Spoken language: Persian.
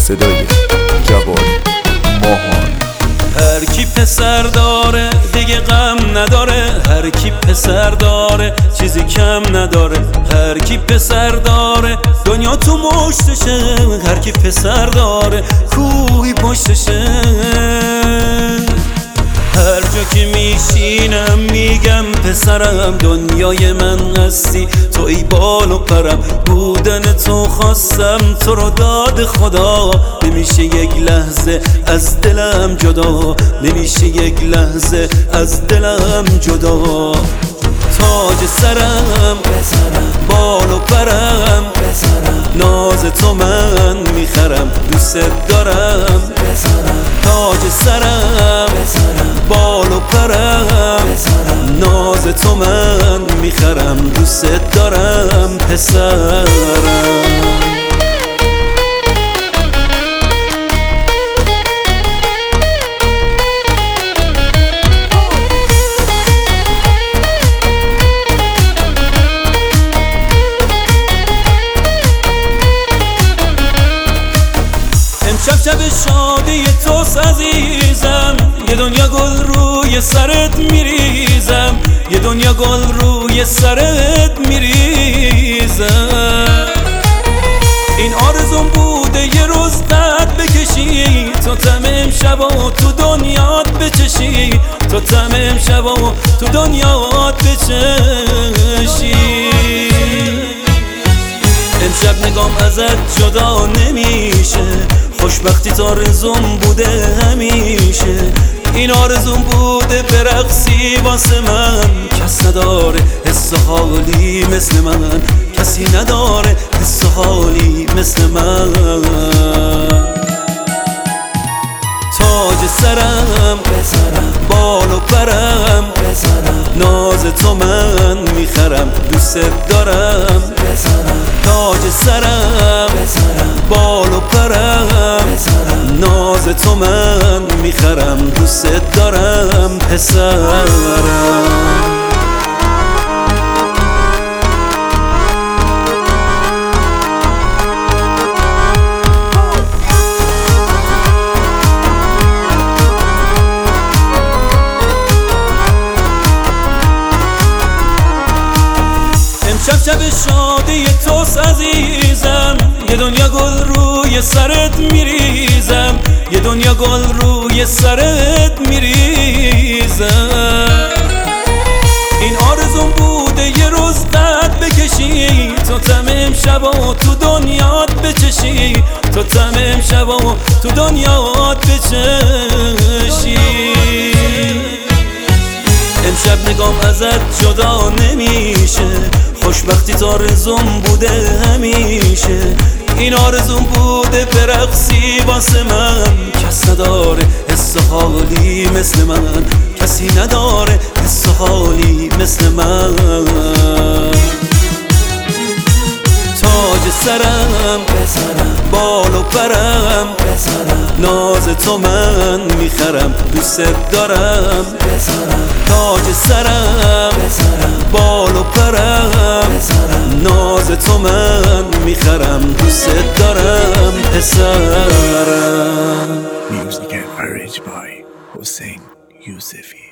صدای جواد ماهان. هر کی پسر داره دیگه غم نداره، هر کی پسر داره چیزی کم نداره، هر کی پسر داره دنیا تو مشتشه، هر کی پسر داره کوهی پشتشه. هر جا که میشینم میگم پسرم دنیای من هستی، تو ای بال و پرم، بودن تو خواستم تو رو داد خدا، نمیشه یک لحظه از دلم جدا، نمیشه یک لحظه از دلم جدا. تاج سرم بال و پرم، ناز تو من میخرم دوست دارم، تاج سرم بال و پرم، ناز تو من میخرم دوست دارم پسرم. امشب شب شادی توست عزیزم، یه دنیا گل روی سرت میریزم، یه دنیا گل روی سرت میریزم. این آرزوم بوده یه روز قد بکشی، تو طعم امشب و تو دنیات بچشی، تو طعم امشب و تو دنیات بچشی. امشب نگام ازت جدا نمیشه، خوشبختی تا آرزوم بوده همیشه، این آرزوم بوده برقصی واسه من، کس نداره حس حالی مثل من، کسی نداره حس حالی مثل من. تاج سرم بال و پرم، ناز تو من میخرم دوست دارم، تاج سرم بال و پرم، ناز تو من میخرم دوست دارم پسرم. امشب شب شادی توست عزیزم، یه دنیا گل روی سرت میریزم، یه دنیا گل روی سرت میریزم. این آرزوم بوده یه روز قد بکشی، تو طعم امشب و تو دنیات بچشی، تو طعم امشب و تو دنیات بچشی. امشب نگام ازت جدا نمیشه، خوشبختی تا آرزوم بوده همیشه، این آرزوم بوده برقصی واسه من، کس نداره حس حالی مثل من، کسی نداره حس حالی مثل من. تاج سرم بال و پرم، ناز تو من میخرم دوست دارم، تاج سرم بال و پرم، ناز تو من میخرم دوست دارم پسرم. Music and arranged by Hussein Yousefi.